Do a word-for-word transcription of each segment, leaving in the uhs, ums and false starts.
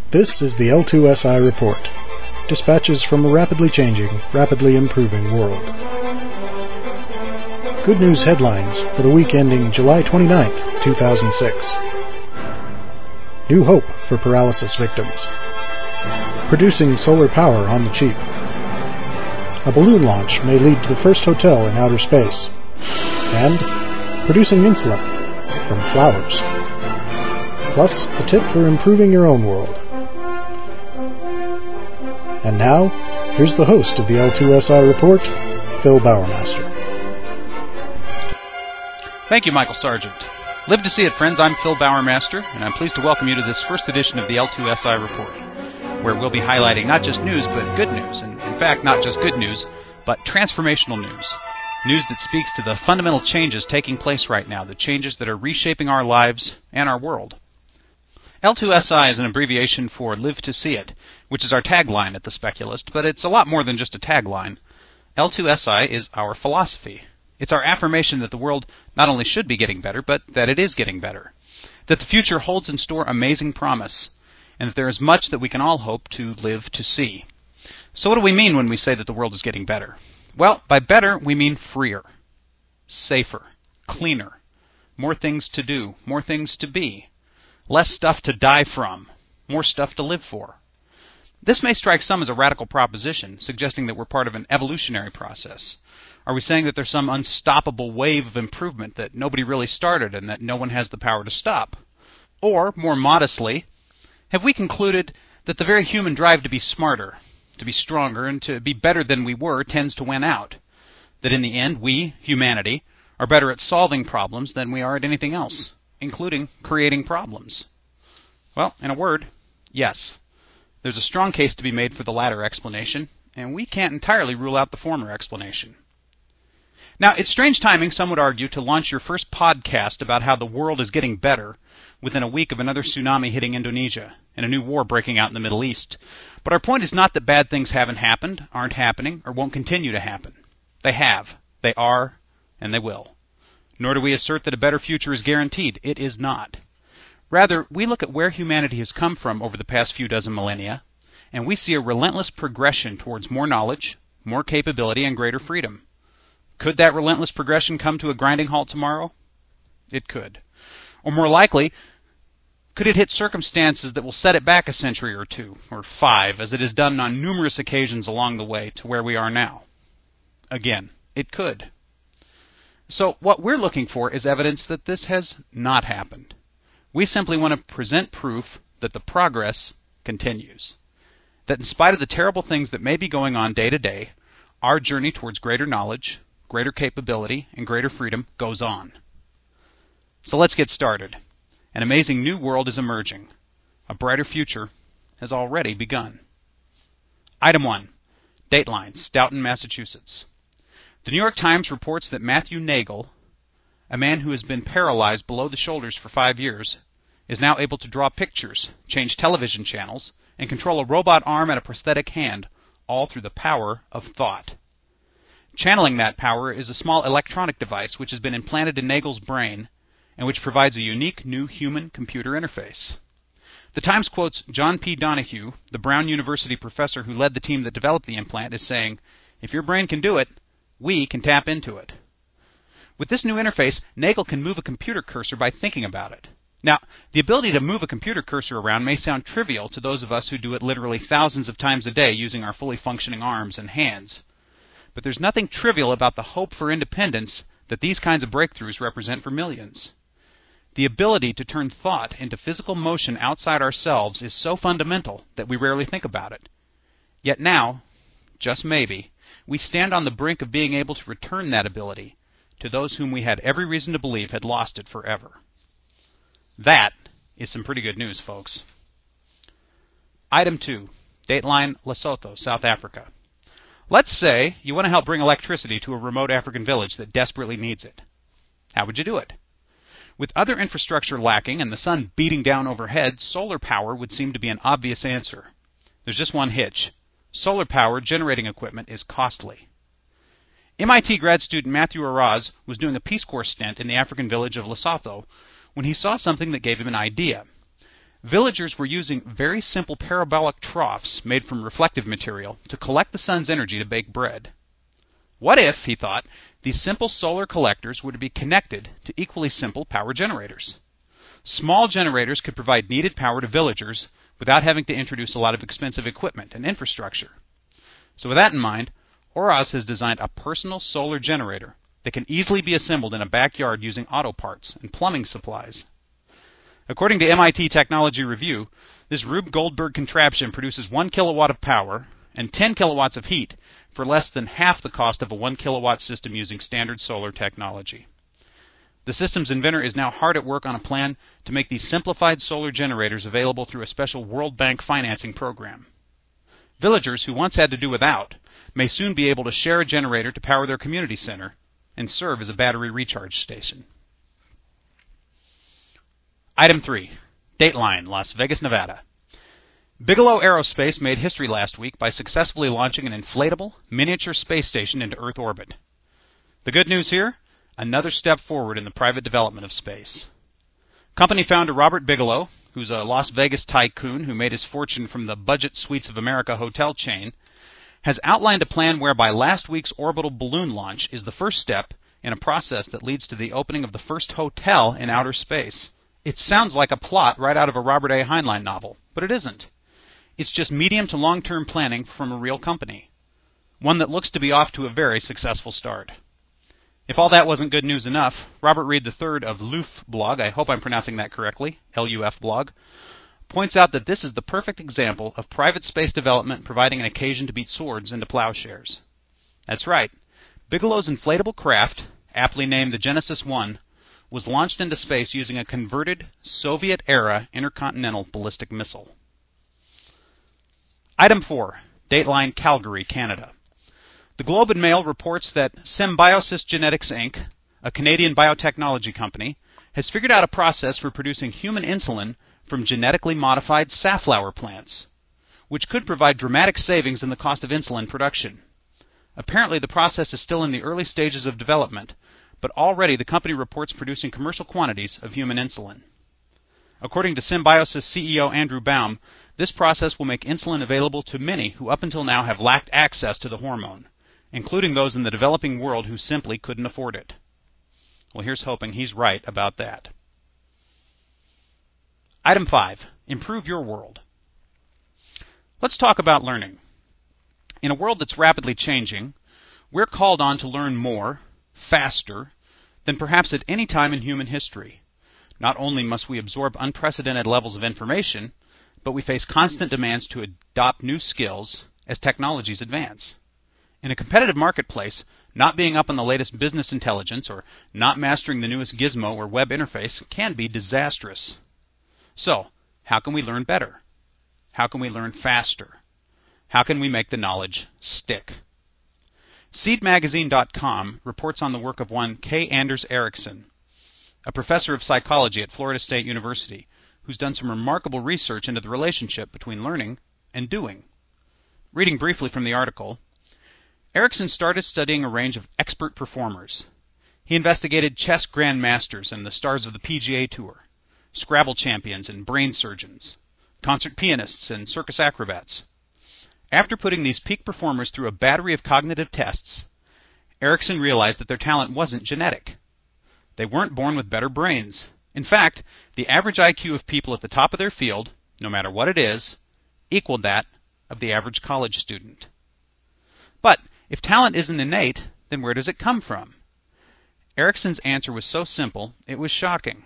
This is the L two S I Report. Dispatches from a rapidly changing, rapidly improving world. Good news headlines for the week ending July twenty-ninth, two thousand six. New hope for paralysis victims. Producing solar power on the cheap. A balloon launch may lead to the first hotel in outer space. And producing insulin from flowers. Plus, a tip for improving your own world. And now, here's the host of the L two S I Report, Phil Bowermaster. Thank you, Michael Sargent. Live to see it, friends. I'm Phil Bowermaster, and I'm pleased to welcome you to this first edition of the L two S I Report, where we'll be highlighting not just news, but good news. And in fact, not just good news, but transformational news. News that speaks to the fundamental changes taking place right now, the changes that are reshaping our lives and our world. L two S I is an abbreviation for Live to See It, which is our tagline at The Speculist, but it's a lot more than just a tagline. L two S I is our philosophy. It's our affirmation that the world not only should be getting better, but that it is getting better. That the future holds in store amazing promise, and that there is much that we can all hope to live to see. So what do we mean when we say that the world is getting better? Well, by better, we mean freer, safer, cleaner, more things to do, more things to be, less stuff to die from, more stuff to live for. This may strike some as a radical proposition, suggesting that we're part of an evolutionary process. Are we saying that there's some unstoppable wave of improvement that nobody really started and that no one has the power to stop? Or, more modestly, have we concluded that the very human drive to be smarter, to be stronger, and to be better than we were tends to win out? That in the end, we, humanity, are better at solving problems than we are at anything else, including creating problems? Well, in a word, yes. There's a strong case to be made for the latter explanation, and we can't entirely rule out the former explanation. Now, it's strange timing, some would argue, to launch your first podcast about how the world is getting better within a week of another tsunami hitting Indonesia and a new war breaking out in the Middle East. But our point is not that bad things haven't happened, aren't happening, or won't continue to happen. They have, they are, and they will. Nor do we assert that a better future is guaranteed. It is not. Rather, we look at where humanity has come from over the past few dozen millennia, and we see a relentless progression towards more knowledge, more capability, and greater freedom. Could that relentless progression come to a grinding halt tomorrow? It could. Or more likely, could it hit circumstances that will set it back a century or two, or five, as it has done on numerous occasions along the way to where we are now? Again, it could. So what we're looking for is evidence that this has not happened. We simply want to present proof that the progress continues. That in spite of the terrible things that may be going on day to day, our journey towards greater knowledge, greater capability, and greater freedom goes on. So let's get started. An amazing new world is emerging. A brighter future has already begun. Item one. Dateline, Stoughton, Massachusetts. The New York Times reports that Matthew Nagel, a man who has been paralyzed below the shoulders for five years, is now able to draw pictures, change television channels, and control a robot arm and a prosthetic hand, all through the power of thought. Channeling that power is a small electronic device which has been implanted in Nagel's brain and which provides a unique new human-computer interface. The Times quotes John P. Donahue, the Brown University professor who led the team that developed the implant, as saying, "If your brain can do it, we can tap into it." With this new interface, Nagel can move a computer cursor by thinking about it. Now, the ability to move a computer cursor around may sound trivial to those of us who do it literally thousands of times a day using our fully functioning arms and hands. But there's nothing trivial about the hope for independence that these kinds of breakthroughs represent for millions. The ability to turn thought into physical motion outside ourselves is so fundamental that we rarely think about it. Yet now, just maybe, we stand on the brink of being able to return that ability to those whom we had every reason to believe had lost it forever. That is some pretty good news, folks. Item two. Dateline, Lesotho, South Africa. Let's say you want to help bring electricity to a remote African village that desperately needs it. How would you do it? With other infrastructure lacking and the sun beating down overhead, solar power would seem to be an obvious answer. There's just one hitch. Solar power generating equipment is costly. M I T grad student Matthew Araz was doing a Peace Corps stint in the African village of Lesotho when he saw something that gave him an idea. Villagers were using very simple parabolic troughs made from reflective material to collect the sun's energy to bake bread. What if, he thought, these simple solar collectors were to be connected to equally simple power generators? Small generators could provide needed power to villagers without having to introduce a lot of expensive equipment and infrastructure. So with that in mind, Oros has designed a personal solar generator that can easily be assembled in a backyard using auto parts and plumbing supplies. According to M I T Technology Review, this Rube Goldberg contraption produces one kilowatt of power and ten kilowatts of heat for less than half the cost of a one kilowatt system using standard solar technology. The system's inventor is now hard at work on a plan to make these simplified solar generators available through a special World Bank financing program. Villagers who once had to do without may soon be able to share a generator to power their community center and serve as a battery recharge station. Item three. Dateline, Las Vegas, Nevada. Bigelow Aerospace made history last week by successfully launching an inflatable, miniature space station into Earth orbit. The good news here? Another step forward in the private development of space. Company founder Robert Bigelow, who's a Las Vegas tycoon who made his fortune from the Budget Suites of America hotel chain, has outlined a plan whereby last week's orbital balloon launch is the first step in a process that leads to the opening of the first hotel in outer space. It sounds like a plot right out of a Robert A. Heinlein novel, but it isn't. It's just medium to long-term planning from a real company, one that looks to be off to a very successful start. If all that wasn't good news enough, Robert Reed the third of L U F blog, I hope I'm pronouncing that correctly, L U F blog, points out that this is the perfect example of private space development providing an occasion to beat swords into plowshares. That's right. Bigelow's inflatable craft, aptly named the Genesis one, was launched into space using a converted Soviet-era intercontinental ballistic missile. Item four. Dateline, Calgary, Canada. The Globe and Mail reports that Symbiosis Genetics, Incorporated, a Canadian biotechnology company, has figured out a process for producing human insulin from genetically modified safflower plants, which could provide dramatic savings in the cost of insulin production. Apparently, the process is still in the early stages of development, but already the company reports producing commercial quantities of human insulin. According to Symbiosis C E O Andrew Baum, this process will make insulin available to many who up until now have lacked access to the hormone, including those in the developing world who simply couldn't afford it. Well, here's hoping he's right about that. Item five. Improve your world. Let's talk about learning. In a world that's rapidly changing, we're called on to learn more, faster, than perhaps at any time in human history. Not only must we absorb unprecedented levels of information, but we face constant demands to adopt new skills as technologies advance. In a competitive marketplace, not being up on the latest business intelligence or not mastering the newest gizmo or web interface can be disastrous. So, how can we learn better? How can we learn faster? How can we make the knowledge stick? Seed Magazine dot com reports on the work of one K. Anders Ericsson, a professor of psychology at Florida State University, who's done some remarkable research into the relationship between learning and doing. Reading briefly from the article, Ericsson started studying a range of expert performers. He investigated chess grandmasters and the stars of the P G A Tour, Scrabble champions and brain surgeons, concert pianists and circus acrobats. After putting these peak performers through a battery of cognitive tests, Ericsson realized that their talent wasn't genetic. They weren't born with better brains. In fact, the average I Q of people at the top of their field, no matter what it is, equaled that of the average college student. But if talent isn't innate, then where does it come from? Ericsson's answer was so simple, it was shocking.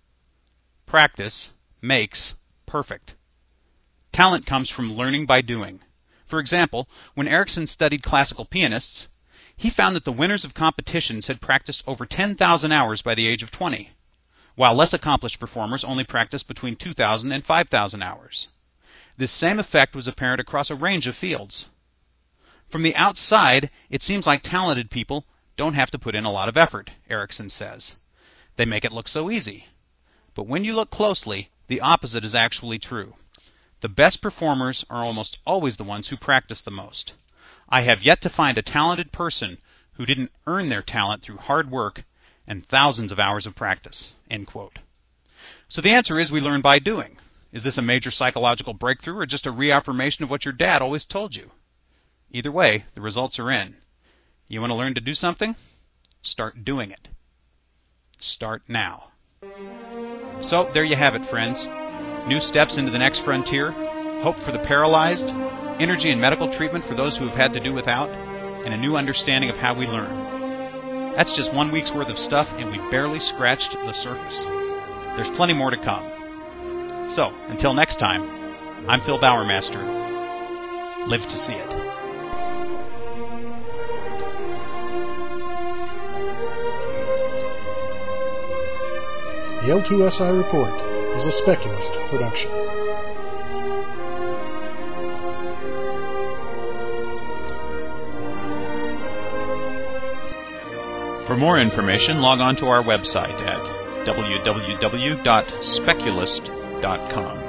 Practice makes perfect. Talent comes from learning by doing. For example, when Ericsson studied classical pianists, he found that the winners of competitions had practiced over ten thousand hours by the age of twenty, while less accomplished performers only practiced between two thousand and five thousand hours. This same effect was apparent across a range of fields. From the outside, it seems like talented people don't have to put in a lot of effort, Ericsson says. They make it look so easy. But when you look closely, the opposite is actually true. The best performers are almost always the ones who practice the most. I have yet to find a talented person who didn't earn their talent through hard work and thousands of hours of practice." End quote. So the answer is we learn by doing. Is this a major psychological breakthrough or just a reaffirmation of what your dad always told you? Either way, the results are in. You want to learn to do something? Start doing it. Start now. So, there you have it, friends. New steps into the next frontier, hope for the paralyzed, energy and medical treatment for those who have had to do without, and a new understanding of how we learn. That's just one week's worth of stuff, and we barely scratched the surface. There's plenty more to come. So, until next time, I'm Phil Bowermaster. Live to see it. The L two S I Report is a Speculist production. For more information, log on to our website at w w w dot speculist dot com.